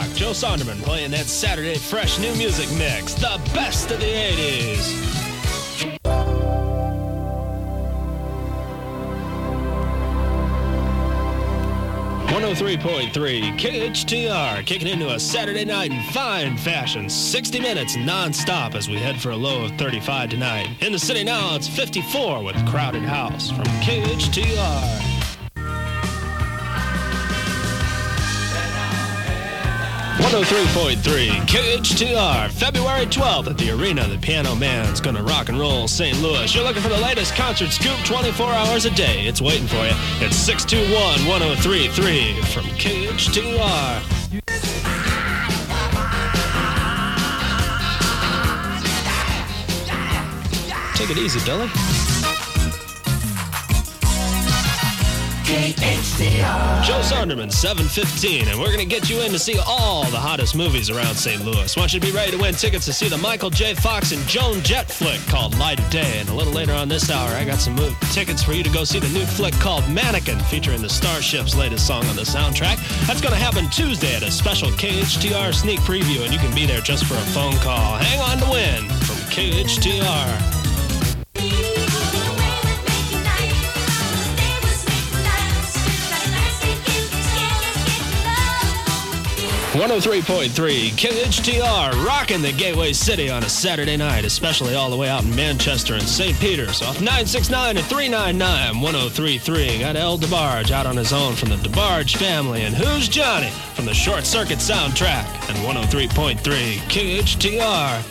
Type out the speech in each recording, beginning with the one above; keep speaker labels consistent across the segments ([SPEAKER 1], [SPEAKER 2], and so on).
[SPEAKER 1] o'clock. Joe Sonderman playing that Saturday fresh new music mix. The best of the 80s. 103.3 KHTR, kicking into a Saturday night in fine fashion. 60 minutes non-stop as we head for a low of 35 tonight. In the city now, it's 54 with Crowded House from KHTR. 103.3 KHTR, February 12th at the Arena. The Piano Man's gonna rock and roll St. Louis. You're looking for the latest concert scoop 24 hours a day. It's waiting for you. It's 621-1033 from KHTR. Take it easy, Billy. KHTR. Joe Sonderman, 7:15, and we're going to get you in to see all the hottest movies around St. Louis. Want you to be ready to win tickets to see the Michael J. Fox and Joan Jett flick called Light of Day. And a little later on this hour, I got some tickets for you to go see the new flick called Mannequin, featuring the Starship's latest song on the soundtrack. That's going to happen Tuesday at a special KHTR sneak preview, and you can be there just for a phone call. Hang on to win from KHTR. 103.3 KHTR, rocking the Gateway City on a Saturday night, especially all the way out in Manchester and St. Peter's. Off 969 and 399, 103.3. Got El DeBarge out on his own from the DeBarge family. And Who's Johnny from the Short Circuit soundtrack. And 103.3 KHTR.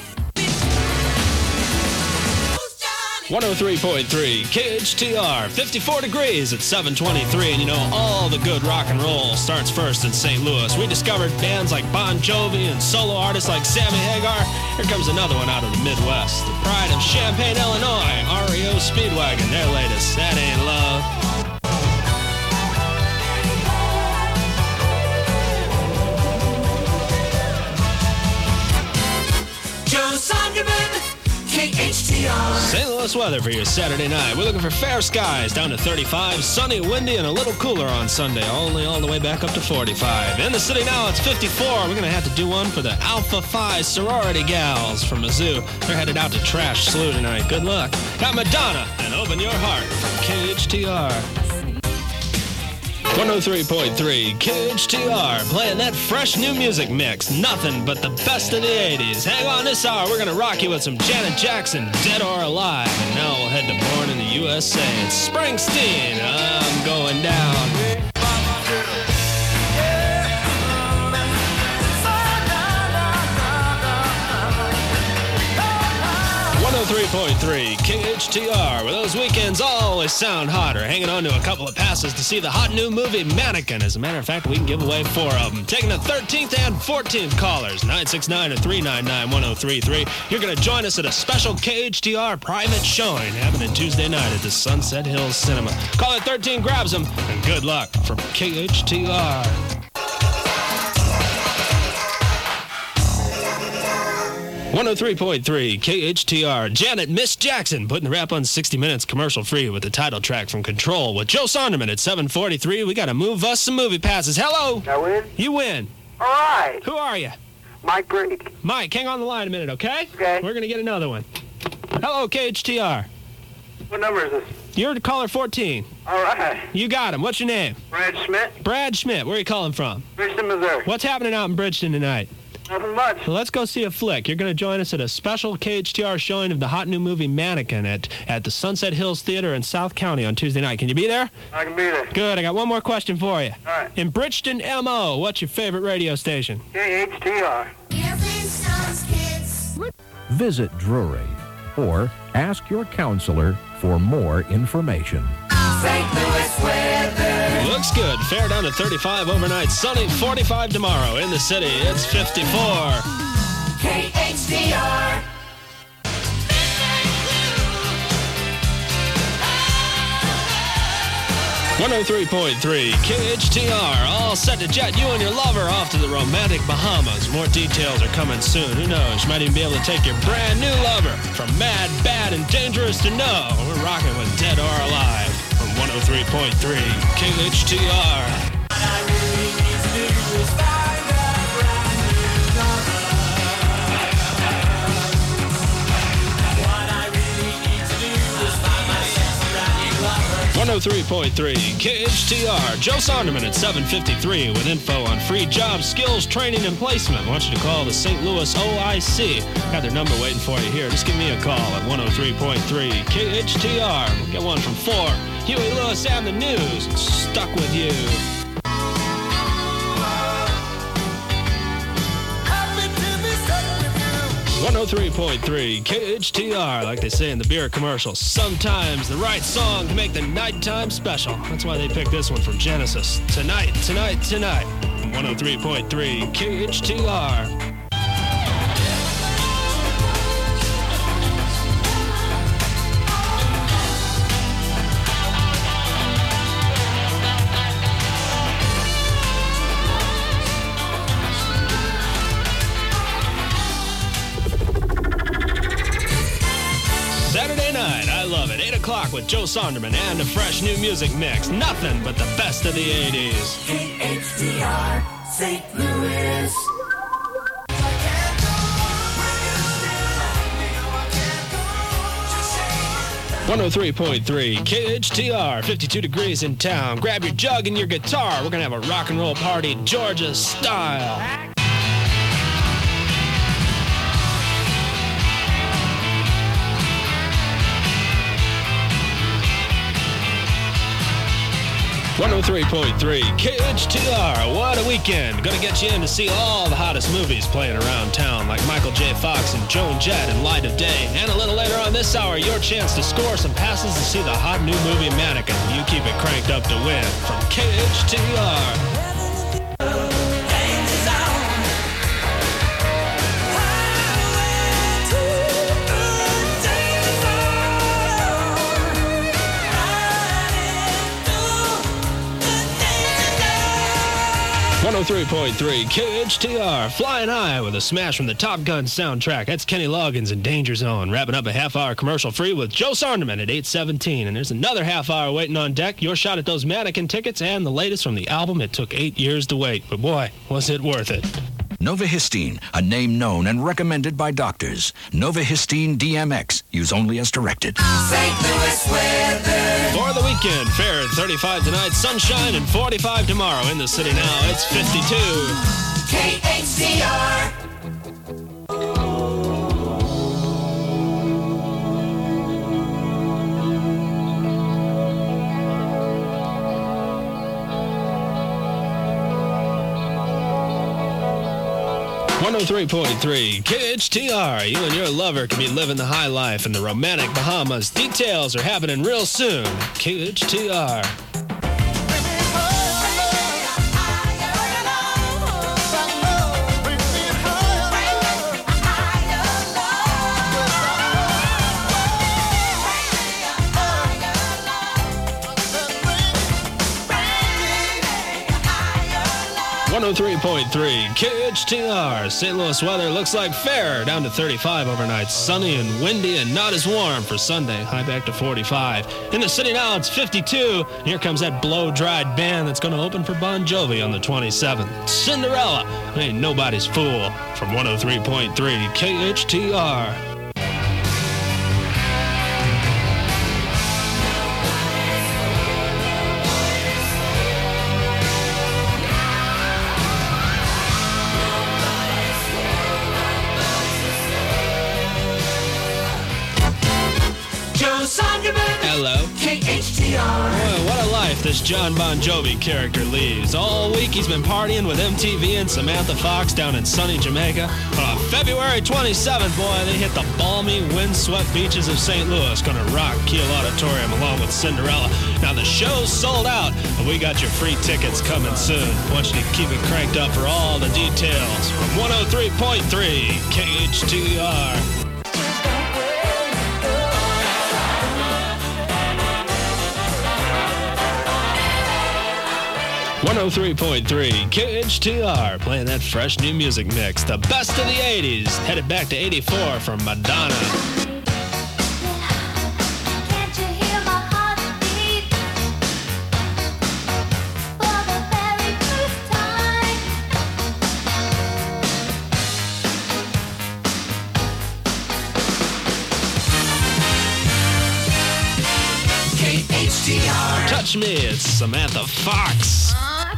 [SPEAKER 1] 103.3 KHTR, 54 degrees at 7:23, and you know all the good rock and roll starts first in St. Louis. We discovered bands like Bon Jovi and solo artists like Sammy Hagar. Here comes another one out of the Midwest. The pride of Champaign, Illinois, REO Speedwagon, their latest, That Ain't Love. Joe Sonderman, KHTR. St. Louis weather for your Saturday night. We're looking for fair skies down to 35, sunny, windy, and a little cooler on Sunday, only all the way back up to 45. In the city now, it's 54. We're going to have to do one for the Alpha Phi sorority gals from Mizzou. They're headed out to Trash Slew tonight. Good luck. Got Madonna and Open Your Heart from KHTR. 103.3 KHTR, playing that fresh new music mix. Nothing but the best of the 80s. Hang on this hour, we're going to rock you with some Janet Jackson, Dead or Alive. And now we'll head to Born in the USA. It's Springsteen, I'm going down. 103.3 KHTR, where those weekends always sound hotter. Hanging on to a couple of passes to see the hot new movie Mannequin. As a matter of fact, we can give away 4 of them. Taking the 13th and 14th callers, 969 and 399 1033. You're going to join us at a special KHTR private showing happening Tuesday night at the Sunset Hills Cinema. Caller 13 grabs them, and good luck from KHTR. 103.3 KHTR. Janet Miss Jackson putting the rap on 60 Minutes commercial free with the title track from Control with Joe Sonderman at 7:43. We got to move us some movie passes. Hello.
[SPEAKER 2] I win?
[SPEAKER 1] You win.
[SPEAKER 2] All right.
[SPEAKER 1] Who are you?
[SPEAKER 2] Mike Greek.
[SPEAKER 1] Mike, hang on the line a minute, okay?
[SPEAKER 2] Okay.
[SPEAKER 1] We're going to get another one. Hello, KHTR.
[SPEAKER 2] What number is this?
[SPEAKER 1] You're caller 14.
[SPEAKER 2] All right.
[SPEAKER 1] You got him. What's your name?
[SPEAKER 2] Brad Schmidt,
[SPEAKER 1] Brad Schmidt. Where are you calling from?
[SPEAKER 2] Bridgeton, Missouri.
[SPEAKER 1] What's happening out in Bridgeton tonight?
[SPEAKER 2] Nothing much.
[SPEAKER 1] Well, let's go see a flick. You're going to join us at a special KHTR showing of the hot new movie Mannequin at the Sunset Hills Theater in South County on Tuesday night. Can you be there?
[SPEAKER 2] I can be there.
[SPEAKER 1] Good. I got one more question for you.
[SPEAKER 2] All right.
[SPEAKER 1] In Bridgeton, MO, what's your favorite radio station?
[SPEAKER 2] KHTR.
[SPEAKER 3] Visit Drury or ask your counselor for more information.
[SPEAKER 4] St. Louis weather.
[SPEAKER 1] Looks good. Fair down to 35 overnight. Sunny, 45 tomorrow. In the city, it's 54.
[SPEAKER 4] KHTR.
[SPEAKER 1] 103.3 KHTR. All set to jet you and your lover off to the romantic Bahamas. More details are coming soon. Who knows? You might even be able to take your brand new lover from mad, bad, and dangerous to know. We're rocking with Dead or Alive from 103.3 KHTR. 103.3 KHTR. Joe Sonderman at 7:53 with info on free jobs, skills, training, and placement. I want you to call the St. Louis OIC. Got their number waiting for you here. Just give me a call at 103.3 KHTR. We'll get one from 4. Huey Lewis and the News. Stuck with you. 103.3 KHTR, like they say in the beer commercials. Sometimes the right song to make the nighttime special. That's why they picked this one from Genesis. Tonight. 103.3 KHTR. Saturday night, I love it. 8 o'clock with Joe Sonderman and a fresh new music mix. Nothing but the best of the 80s.
[SPEAKER 4] KHTR, St. Louis.
[SPEAKER 1] 103.3 KHTR, 52 degrees in town. Grab your jug and your guitar. We're going to have a rock and roll party, Georgia style. 103.3 KHTR. What a weekend. Gonna get you in to see all the hottest movies playing around town, like Michael J. Fox and Joan Jett and Light of Day. And a little later on this hour, your chance to score some passes to see the hot new movie Mannequin. You keep it cranked up to win from KHTR. .3 KHTR, flying high with a smash from the Top Gun soundtrack. That's Kenny Loggins in Danger Zone, wrapping up a half-hour commercial free with Joe Sonderman at 8:17. And there's another half-hour waiting on deck. Your shot at those Mannequin tickets and the latest from the album It Took 8 Years to Wait. But boy, was it worth it.
[SPEAKER 5] Novahistine, a name known and recommended by doctors. Novahistine DMX, use only as directed.
[SPEAKER 4] St. Louis weather.
[SPEAKER 1] For the weekend, fair at 35 tonight, sunshine and 45 tomorrow. In the city now, it's 52.
[SPEAKER 4] KHTR.
[SPEAKER 1] 103.3 KHTR. You and your lover can be living the high life in the romantic Bahamas. Details are happening real soon. KHTR. 103.3 KHTR. St. Louis weather looks like fair, down to 35 overnight. Sunny and windy and not as warm for Sunday. High back to 45. In the city now, it's 52. And here comes that blow-dried band that's going to open for Bon Jovi on the 27th. Cinderella, ain't nobody's fool. From 103.3 KHTR. Hello.
[SPEAKER 4] KHTR.
[SPEAKER 1] Boy, what a life this John Bon Jovi character leads. All week he's been partying with MTV and Samantha Fox down in sunny Jamaica. But on February 27th, boy, they hit the balmy, windswept beaches of St. Louis. Gonna rock Kiel Auditorium along with Cinderella. Now the show's sold out, but we got your free tickets coming soon. I want you to keep it cranked up for all the details. From 103.3 KHTR. 103.3 KHTR, playing that fresh new music mix. The best of the 80s. Headed back to 84 from Madonna.
[SPEAKER 6] Can't you hear my heartbeat for the very first time?
[SPEAKER 4] KHTR.
[SPEAKER 1] Touch Me. It's Samantha Fox.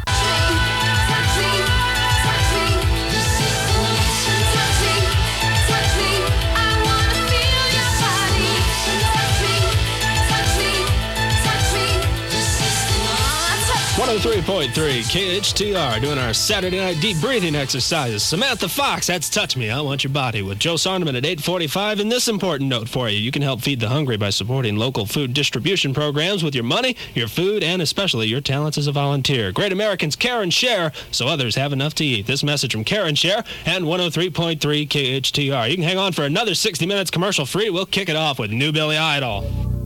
[SPEAKER 6] Touch me, I wanna feel your body. Touch me, touch me.
[SPEAKER 1] 103.3 KHTR doing our Saturday night deep breathing exercises. Samantha Fox, that's Touch Me, I Want Your Body with Joe Sonderman at 8:45. And this important note for you. You can help feed the hungry by supporting local food distribution programs with your money, your food, and especially your talents as a volunteer. Great Americans care and share so others have enough to eat. This message from Care and Share and 103.3 KHTR. You can hang on for another 60 minutes commercial free. We'll kick it off with New Billy Idol.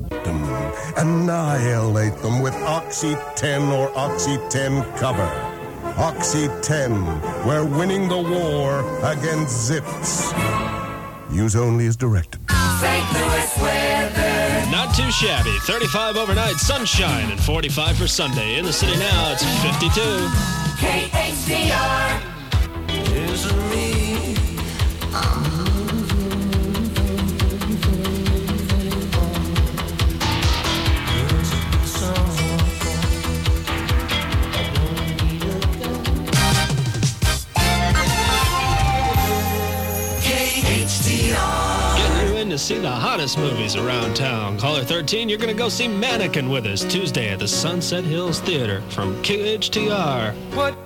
[SPEAKER 7] Annihilate them with Oxy 10 or Oxy 10 Cover. Oxy 10, we're winning the war against zips. Use only as directed.
[SPEAKER 4] St. Louis weather.
[SPEAKER 1] Not too shabby. 35 overnight, sunshine, and 45 for Sunday. In the city now, it's 52.
[SPEAKER 4] KHTR.
[SPEAKER 1] Getting you in to see the hottest movies around town. Caller 13, you're going to go see Mannequin with us Tuesday at the Sunset Hills Theater from KHTR. What?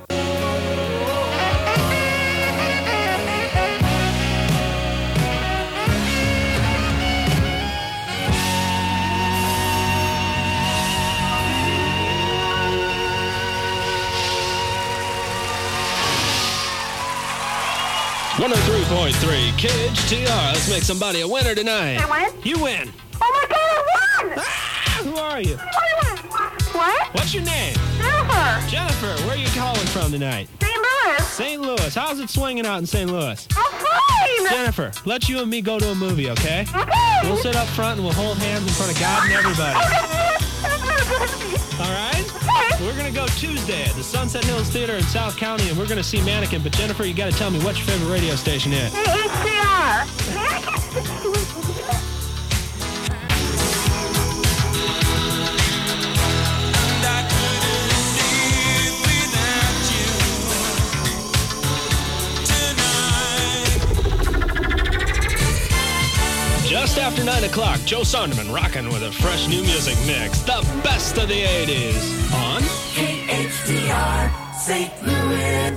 [SPEAKER 1] .3 KHTR. Let's make somebody a winner tonight.
[SPEAKER 2] I win?
[SPEAKER 1] You win.
[SPEAKER 2] Oh my God, I won!
[SPEAKER 1] Ah, who are you?
[SPEAKER 2] What?
[SPEAKER 1] What's your name?
[SPEAKER 2] Jennifer.
[SPEAKER 1] Jennifer. Where are you calling from tonight?
[SPEAKER 2] St. Louis.
[SPEAKER 1] St. Louis. How's it swinging out in St. Louis?
[SPEAKER 2] I'm fine.
[SPEAKER 1] Jennifer, let's you and me go to a movie, okay?
[SPEAKER 2] Okay.
[SPEAKER 1] We'll sit up front and we'll hold hands in front of God and everybody. All right? We're going to go Tuesday at the Sunset Hills Theater in South County, and we're going to see Mannequin. But, Jennifer, you got to tell me what your favorite radio station is.
[SPEAKER 2] HCR.
[SPEAKER 1] Just after 9 o'clock, Joe Sonderman rocking with a fresh new music mix. The best of the 80s on
[SPEAKER 4] KHTR. St. Louis.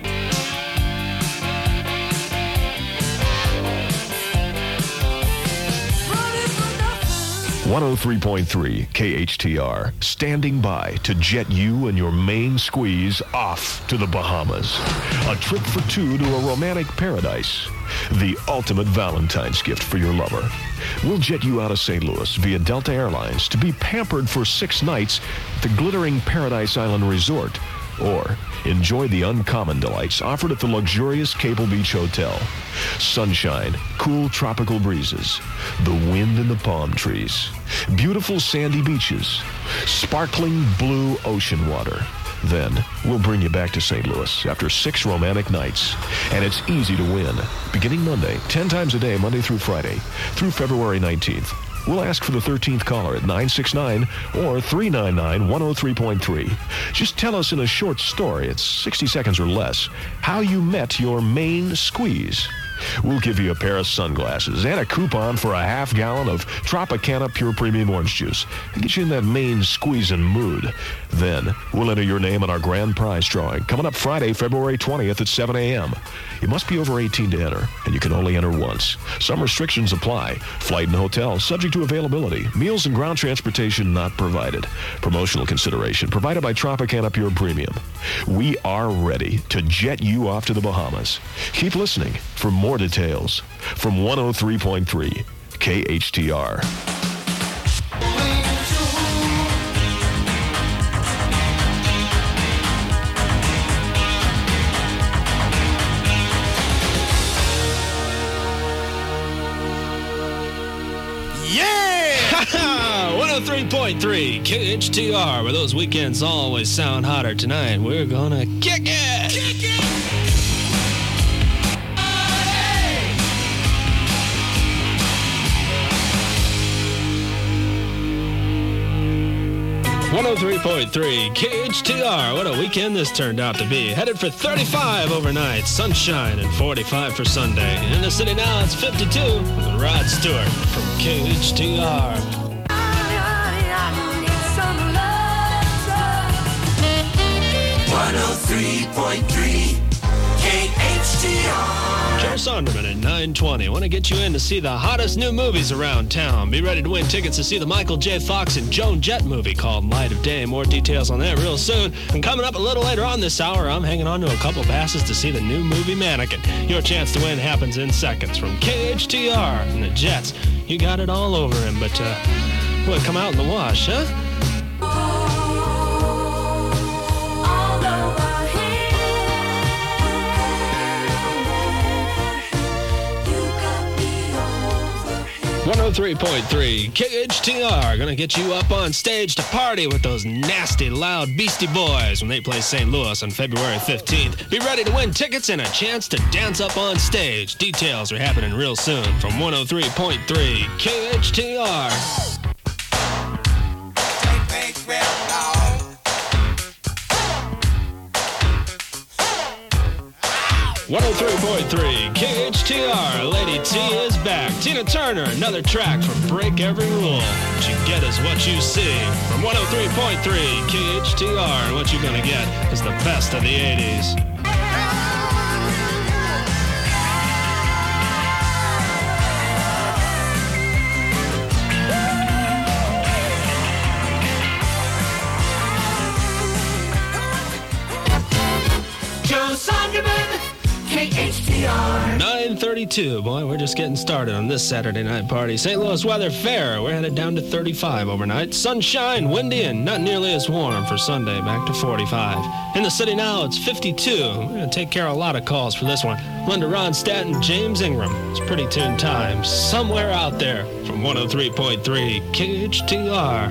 [SPEAKER 3] 103.3 KHTR, standing by to jet you and your main squeeze off to the Bahamas. A trip for two to a romantic paradise. The ultimate Valentine's gift for your lover. We'll jet you out of St. Louis via Delta Airlines to be pampered for 6 nights at the glittering Paradise Island Resort. Or enjoy the uncommon delights offered at the luxurious Cable Beach Hotel. Sunshine, cool tropical breezes, the wind in the palm trees, beautiful sandy beaches, sparkling blue ocean water. Then we'll bring you back to St. Louis after 6 romantic nights. And it's easy to win. Beginning Monday, 10 times a day, Monday through Friday, through February 19th. We'll ask for the 13th caller at 969 or 399-103.3. Just tell us in a short story, it's 60 seconds or less, how you met your main squeeze. We'll give you a pair of sunglasses and a coupon for a half-gallon of Tropicana Pure Premium Orange Juice to get you in that main squeezing mood. Then we'll enter your name on our grand prize drawing coming up Friday, February 20th at 7 a.m. You must be over 18 to enter, and you can only enter once. Some restrictions apply. Flight and hotel subject to availability. Meals and ground transportation not provided. Promotional consideration provided by Tropicana Pure Premium. We are ready to jet you off to the Bahamas. Keep listening for more details from 103.3 KHTR.
[SPEAKER 1] Yeah! 103.3 KHTR, where those weekends always sound hotter. Tonight, we're gonna kick it! Kick it! 103.3 KHTR. What a weekend this turned out to be. Headed for 35 overnight, sunshine, and 45 for Sunday. In the city now, it's 52. With Rod Stewart from KHTR.
[SPEAKER 4] 103.3 KHTR.
[SPEAKER 1] Joe Sonderman at 9:20. Want to get you in to see the hottest new movies around town. Be ready to win tickets to see the Michael J. Fox and Joan Jett movie called Light of Day. More details on that real soon. And coming up a little later on this hour, I'm hanging on to a couple passes to see the new movie Mannequin. Your chance to win happens in seconds from KHTR and the Jets. You got it all over him, but what, come out in the wash, huh?
[SPEAKER 6] All over here, you got me over here.
[SPEAKER 1] 103.3 KHTR. Gonna get you up on stage to party with those nasty, loud Beastie Boys when they play St. Louis on February 15th. Be ready to win tickets and a chance to dance up on stage. Details are happening real soon from 103.3 KHTR. 103.3 KHTR. Lady T is back. Tina Turner, another track from Break Every Rule. What you get is what you see. From 103.3 KHTR. And what you're gonna get is the best of the 80s.
[SPEAKER 4] Joe Sonderman, KHTR.
[SPEAKER 1] 9:32. Boy, we're just getting started on this Saturday night party. St. Louis weather fair. We're headed down to 35 overnight. Sunshine, windy, and not nearly as warm for Sunday. Back to 45. In the city now, it's 52. We're going to take care of a lot of calls for this one. Linda Ronstadt and James Ingram. It's Pretty Tune Time. Somewhere out there from 103.3 KHTR.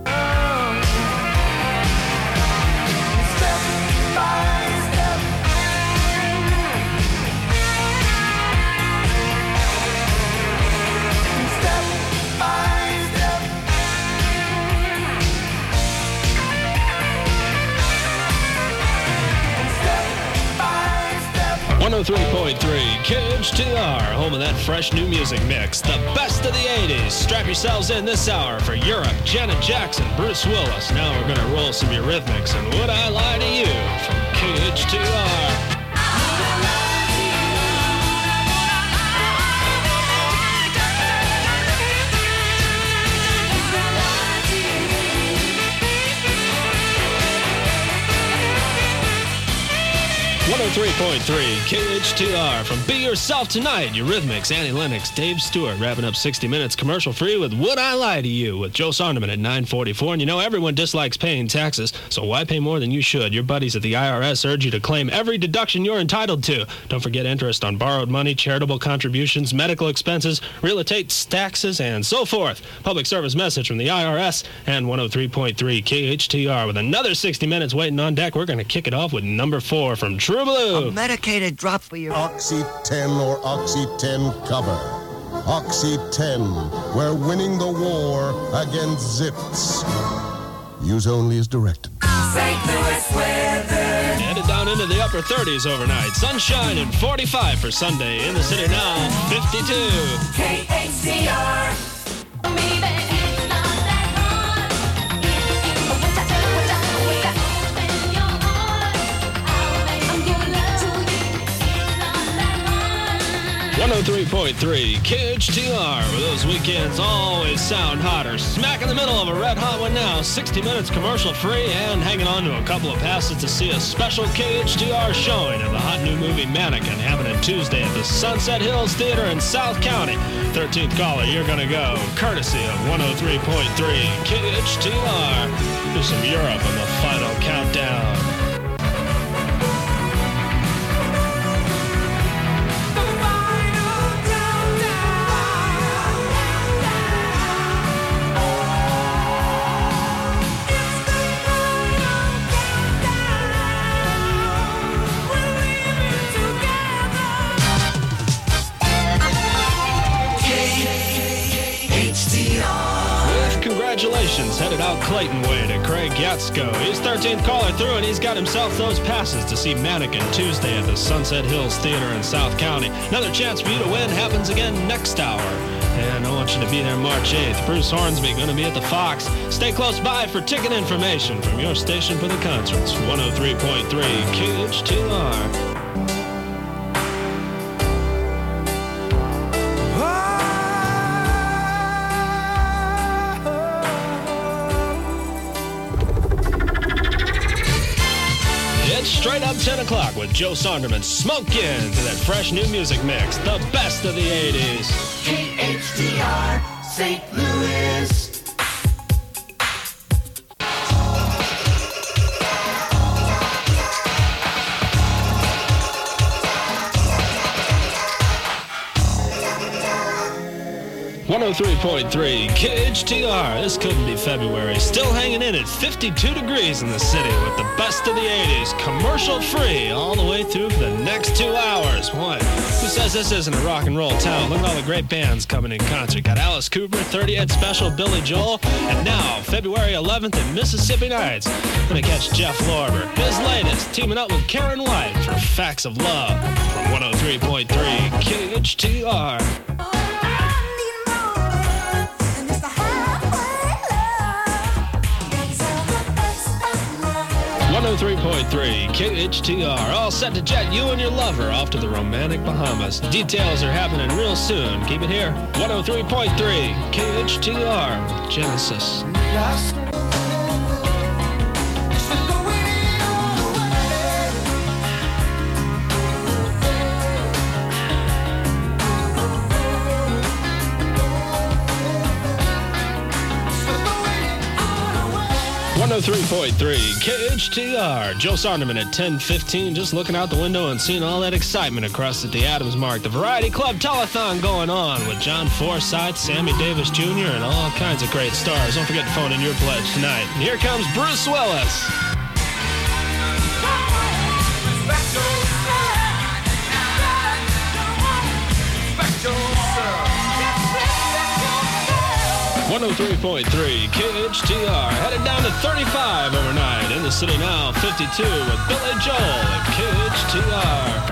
[SPEAKER 4] Step
[SPEAKER 1] 103.3 KHTR, home of that fresh new music mix. The best of the 80s. Strap yourselves in this hour for Europe, Janet Jackson, Bruce Willis. Now we're going to roll some Eurythmics and Would I Lie to You from KHTR. 103.3 KHTR from Be Yourself Tonight, Eurythmics, Annie Lennox, Dave Stewart, wrapping up 60 Minutes commercial free with Would I Lie to You with Joe Sonderman at 9:44. And you know everyone dislikes paying taxes, so why pay more than you should? Your buddies at the IRS urge you to claim every deduction you're entitled to. Don't forget interest on borrowed money, charitable contributions, medical expenses, real estate taxes, and so forth. Public service message from the IRS and 103.3 KHTR with another 60 Minutes waiting on deck. We're going to kick it off with number 4 from True Blue.
[SPEAKER 8] A medicated drop for your...
[SPEAKER 7] Oxy 10 or Oxy 10 cover. Oxy 10, we're winning the war against zips. Use only as directed.
[SPEAKER 4] St. Louis weather.
[SPEAKER 1] Headed down into the upper 30s overnight. Sunshine and 45 for Sunday. In the city now, 52.
[SPEAKER 4] KHTR.
[SPEAKER 6] I'm
[SPEAKER 1] 103.3 KHTR, where those weekends always sound hotter. Smack in the middle of a red hot one now. 60 Minutes commercial free and hanging on to a couple of passes to see a special KHTR showing of the hot new movie Mannequin, happening Tuesday at the Sunset Hills Theater in South County. 13th caller, you're going to go courtesy of 103.3 KHTR. There's some Europe on the final countdown. Congratulations, headed out Clayton Way to Craig Yatsko. He's 13th caller through, and he's got himself those passes to see Mannequin Tuesday at the Sunset Hills Theater in South County. Another chance for you to win happens again next hour. And I want you to be there March 8th. Bruce Hornsby going to be at the Fox. Stay close by for ticket information from your station for the concerts. 103.3 KHTR. Straight up 10 o'clock with Joe Sonderman. Smoke into that fresh new music mix. The best of the 80s.
[SPEAKER 4] KHTR, St. Louis.
[SPEAKER 1] .3 KHTR. This couldn't be February. Still hanging in at 52 degrees in the city with the best of the 80s. Commercial free all the way through for the next 2 hours. What? Who says this isn't a rock and roll town? Look at all the great bands coming in concert. Got Alice Cooper, 30th Special, Billy Joel, and now February 11th at Mississippi Nights. Gonna catch Jeff Lorber. His latest, teaming up with Karen White for Facts of Love from 103.3 KHTR. 103.3 KHTR. All set to jet you and your lover off to the romantic Bahamas. Details are happening real soon. Keep it here. 103.3 KHTR with Genesis. 103.3 KHTR. Joe Sonderman at 10:15, just looking out the window and seeing all that excitement across at the Adams Mark. The Variety Club Telethon going on with John Forsythe, Sammy Davis Jr., and all kinds of great stars. Don't forget to phone in your pledge tonight. And here comes Bruce Willis. 103.3 KHTR. Headed down to 35 overnight. In the city now, 52 with Billy Joel at KHTR.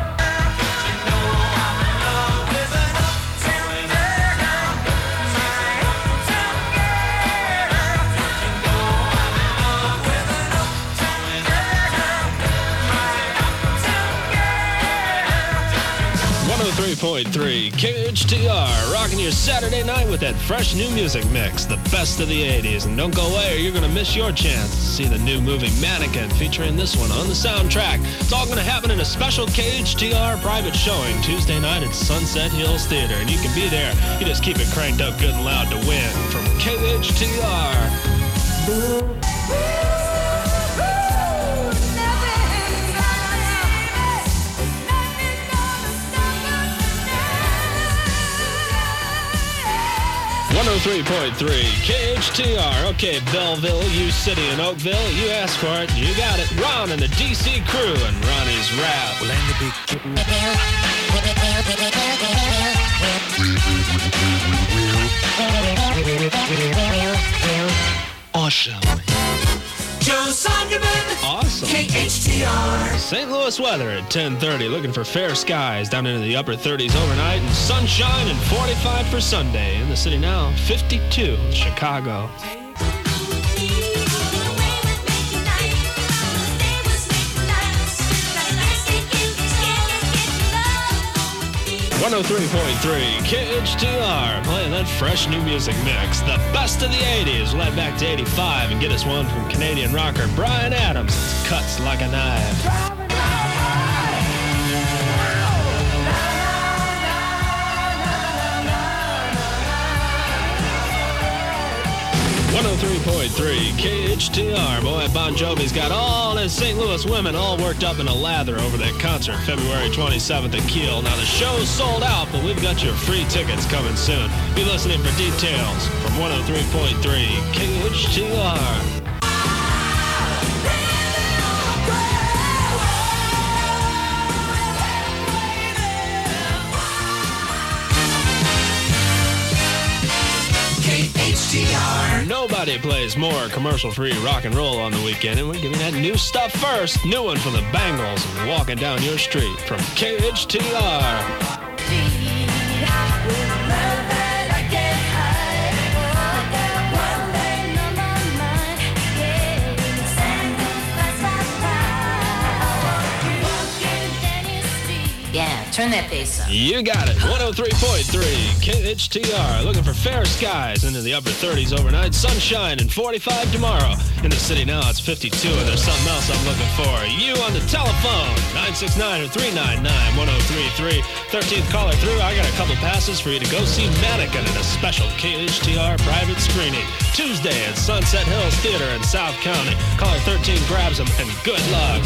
[SPEAKER 1] 103.3 KHTR, rocking your Saturday night with that fresh new music mix, the best of the 80s. And don't go away or you're going to miss your chance to see the new movie Mannequin featuring this one on the soundtrack. It's all going to happen in a special KHTR private showing Tuesday night at Sunset Hills Theater. And you can be there. You just keep it cranked up good and loud to win from KHTR. 103.3 KHTR. Okay, Belleville, U City, and Oakville. You asked for it, you got it. Ron and the DC crew and Ronnie's Rap. Awesome.
[SPEAKER 4] Joe Sonderman.
[SPEAKER 1] Awesome.
[SPEAKER 4] KHTR.
[SPEAKER 1] St. Louis weather at 10:30. Looking for fair skies down into the upper 30s overnight and sunshine and 45 for Sunday. In the city now, 52. Chicago. 103.3 KHTR, playing that fresh new music mix. The best of the 80s, led back to 85, and get us one from Canadian rocker Bryan Adams. It cuts like a knife. 103.3 KHTR. Boy, Bon Jovi's got all his St. Louis women all worked up in a lather over that concert February 27th at Kiel. Now, the show's sold out, but we've got your free tickets coming soon. Be listening for details from 103.3 KHTR.
[SPEAKER 4] 8HTR.
[SPEAKER 1] Nobody plays more commercial-free rock and roll on the weekend, and we're giving that new stuff first. New one from the Bangles and Walking Down Your Street from KHTR.
[SPEAKER 8] Yeah, turn that bass up.
[SPEAKER 1] You got it. 103.3 KHTR. Looking for fair skies into the upper 30s overnight. Sunshine and 45 tomorrow. In the city now, it's 52, and there's something else I'm looking for. You on the telephone. 969 or 399-1033. 13th caller through. I got a couple passes for you to go see Mannequin in a special KHTR private screening. Tuesday at Sunset Hills Theater in South County. Caller 13 grabs them, and good luck.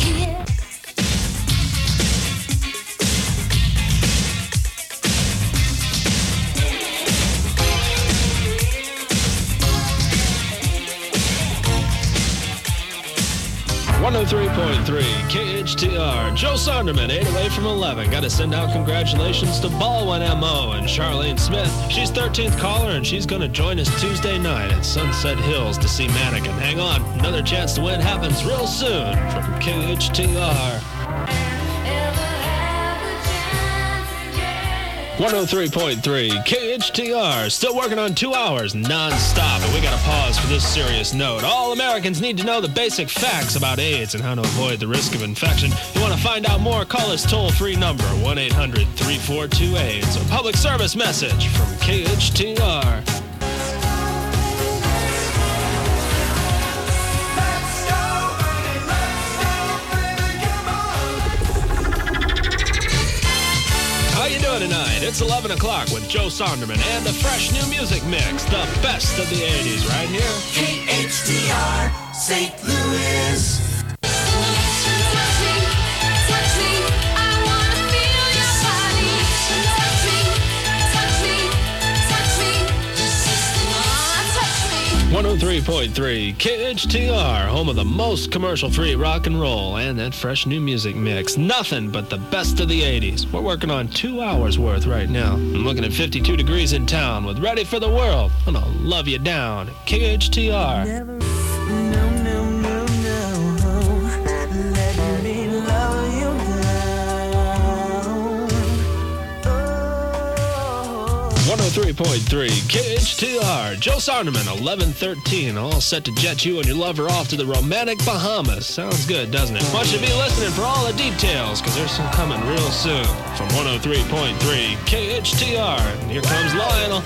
[SPEAKER 1] 103.3 KHTR. Joe Sonderman, 8 away from 11. Got to send out congratulations to Baldwin M.O. and Charlene Smith. She's 13th caller, and she's going to join us Tuesday night at Sunset Hills to see Mannequin. Hang on, another chance to win happens real soon from KHTR. 103.3 KHTR. Still working on 2 hours non-stop, and we got to pause for this serious note. All Americans need to know the basic facts about AIDS and how to avoid the risk of infection. You want to find out more? Call this toll-free number, 1-800-342-AIDS. A public service message from KHTR. Tonight, it's 11 o'clock with Joe Sonderman and a fresh new music mix, the best of the 80s, right here.
[SPEAKER 4] KHTR, St. Louis.
[SPEAKER 6] Touch me, I wanna feel your body. Touch me, touch me.
[SPEAKER 1] 103.3 KHTR, home of the most commercial-free rock and roll and that fresh new music mix. Nothing but the best of the 80s. We're working on 2 hours worth right now. I'm looking at 52 degrees in town with Ready for the World. I'm gonna love you down. KHTR.
[SPEAKER 9] Never, no, no, no, no. Let me love you down. Oh.
[SPEAKER 1] 103.3 KHTR. Joe Sonderman, 1113. All set to jet you and your lover off to the romantic Bahamas. Sounds good, doesn't it? Want you to be listening for all the details, because there's some coming real soon. From 103.3 KHTR. And here comes Lionel.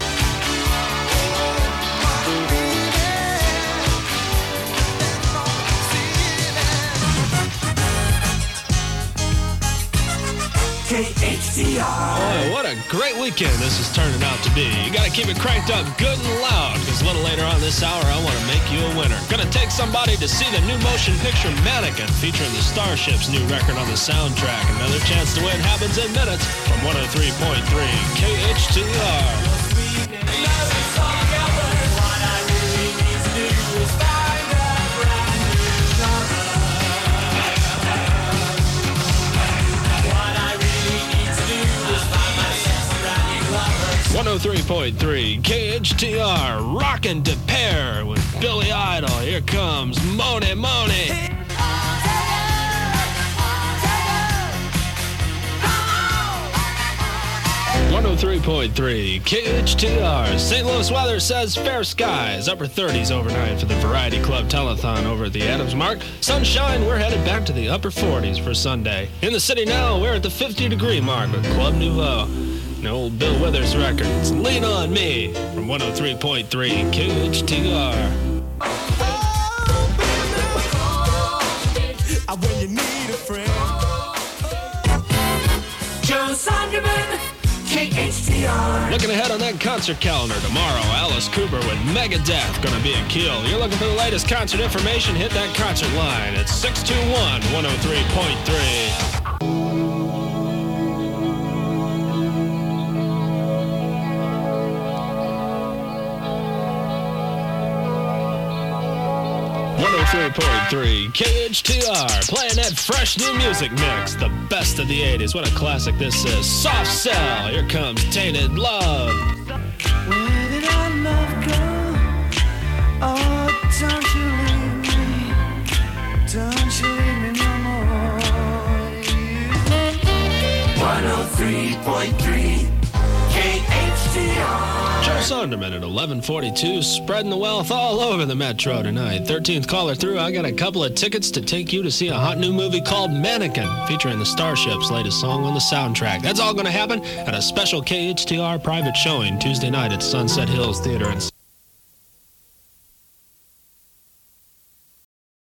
[SPEAKER 4] KHTR.
[SPEAKER 1] Boy, what a great weekend this is turning out to be. You got to keep it cranked up good and loud, because a little later on this hour, I want to make you a winner. Gonna take somebody to see the new motion picture Mannequin, featuring the Starships' new record on the soundtrack. Another chance to win happens in minutes from 103.3 KHTR. 103.3 KHTR, rockin' to pair with Billy Idol. Here comes Money Money. 103.3 KHTR. St. Louis weather says fair skies, upper 30s overnight for the Variety Club Telethon over at the Adams Mark. Sunshine, we're headed back to the upper 40s for Sunday. In the city now, we're at the 50-degree mark with Club Nouveau. An old Bill Withers record. It's Lean On Me from 103.3 KHTR.
[SPEAKER 9] When you need a friend.
[SPEAKER 4] Joe Sonderman, KHTR.
[SPEAKER 1] Looking ahead on that concert calendar tomorrow, Alice Cooper with Megadeth gonna be a kill. You're looking for the latest concert information, hit that concert line. It's 621-103.3. 103.3 KHTR, playing that fresh new music mix, the best of the 80s. What a classic this is. Soft Cell, here comes Tainted Love.
[SPEAKER 9] Where did our love go? Oh.
[SPEAKER 4] Street, KHTR.
[SPEAKER 1] Joe Sonderman at 11:42, spreading the wealth all over the Metro tonight. 13th caller through. I got a couple of tickets to take you to see a hot new movie called Mannequin, featuring the Starships' latest song on the soundtrack. That's all going to happen at a special KHTR private showing Tuesday night at Sunset Hills Theater in